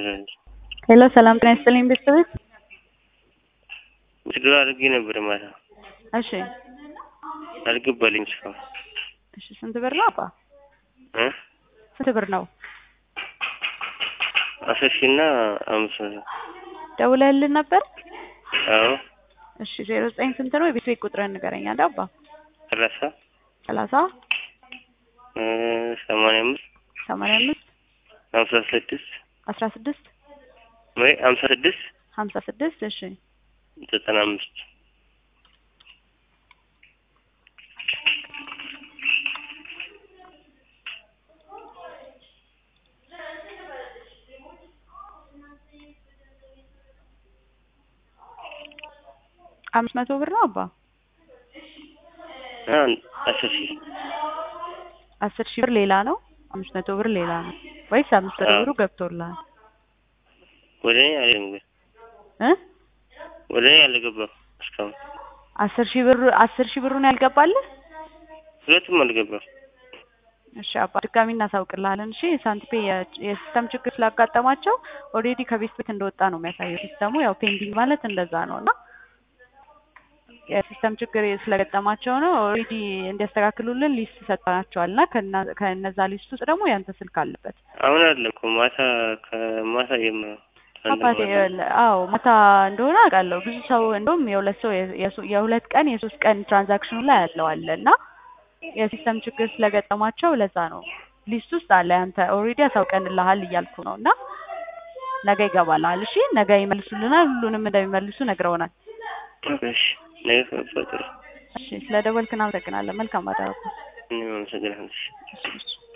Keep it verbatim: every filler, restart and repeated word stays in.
ሄሎ ሰላም ጤና ይስጥልኝ ቤተሰቦች። ቪዲዮ አድርጌ ነበር ማለት ነው። እሺ አልገባልኝ እስካሁን። እሺ ስንት ብር ነው አባ? እ ስንት ብር ነው? አስር ሺህ እና አምስት መቶ ደውለህልን ነበር? አዎ። እሺ ዜሮ ዘጠኝ ስንት ነው? የቤት ቤት ቁጥርህን ንገረኝ አንዴ አባ። ሰላሳ ሰላሳ እ ሰማንያ አምስት ሰማንያ አምስት ሀምሳ ስድስት አስራ ስድስት ወይ ሀምሳ ስድስት ሀምሳ ስድስት እሺ ዘጠና አምስት አምስት መቶ ብር ነው አባ? አን አስር ሺህ አስር ሺህ ብር ሌላ ነው? አምስት መቶ ብር ሌላ ነው ወይስ አምስት መቶ ብሩ ገብቶልሃል? ወደ እኔ አልገባም እ ወደ እኔ አልገባም እስካሁን። አስር ሺህ ብር አስር ሺህ ብሩን ያልገባልህ? ሁለቱም አልገባም። እሺ አባ ድጋሚ እናሳውቅልሃለን። እሺ ሳንቲፔ የሲስተም ችግር ስላጋጠማቸው ኦልሬዲ ከቤት ቤት እንደወጣ ነው የሚያሳየው ሲስተሙ። ያው ፔንዲንግ ማለት እንደዛ ነውና የሲስተም ችግር ስለገጠማቸው ነው ኦልሬዲ እንዲያስተካክሉልን ሊስት ሰጥተናቸዋልና ከነዛ ሊስት ውስጥ ደግሞ ያንተ ስልክ አለበት። አሁን አይደለም እኮ ማታ ከማታ ጀምሮ አባቴ አዎ ማታ እንደሆነ አውቃለሁ። ብዙ ሰው እንደውም የሁለት ሰው የሁለት ቀን የሶስት ቀን ትራንዛክሽኑ ላይ ያለው አለና የሲስተም ችግር ስለገጠማቸው ለዛ ነው ሊስት ውስጥ አለ። አንተ ኦልሬዲ አሳውቀንልሃል እያልኩ ነውና ነገ ይገባልሃል። እሺ ነገ ይመልሱልናል። ሁሉንም እንደሚመልሱ ነግረውናል። እሺ ነገ ከፈጠረ እሺ ስለደወልክ እናመሰግናለን። መልካም አዳር። እኔም አመሰግናለሁ። እሺ